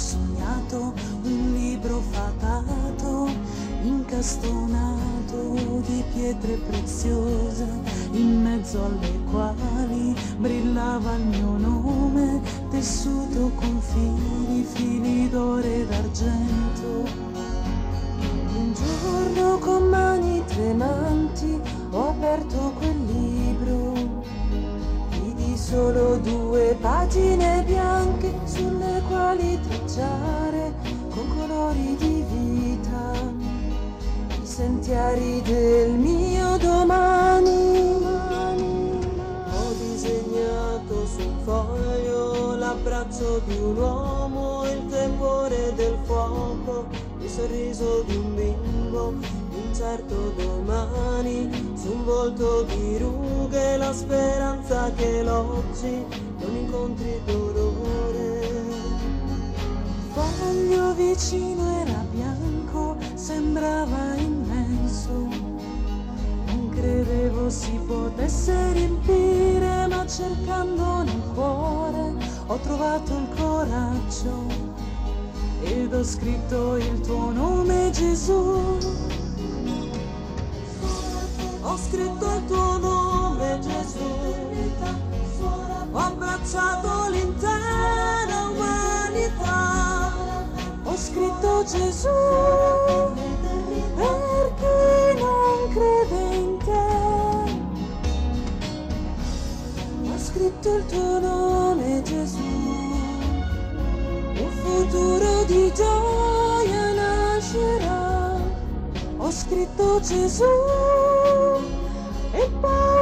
sognato un libro fatato, incastonato di pietre preziose, in mezzo alle quali brillava il mio nome, tessuto con fili d'oro e d'argento. Un giorno con mani tremanti ho aperto quel libro, vidi solo 2 pagine bianche sulle quali tracciare con colori di vita i sentieri del mio domani. Ho disegnato su un foglio l'abbraccio di un uomo, il tepore del fuoco, il sorriso di un bimbo, un certo domani, su un volto di rughe la speranza che l'oggi non incontri dolore. Il foglio vicino era bianco, sembrava immenso, non credevo si potesse riempire, ma cercando nel cuore ho trovato il coraggio ed ho scritto il tuo nome, Gesù. Ho scritto il tuo nome, Gesù. Ho abbracciato l'intera umanità. Ho scritto Gesù per chi non crede in te. Ho scritto il tuo nome, Gesù. Un futuro di gioia nascerà. Ho scritto Gesù e poi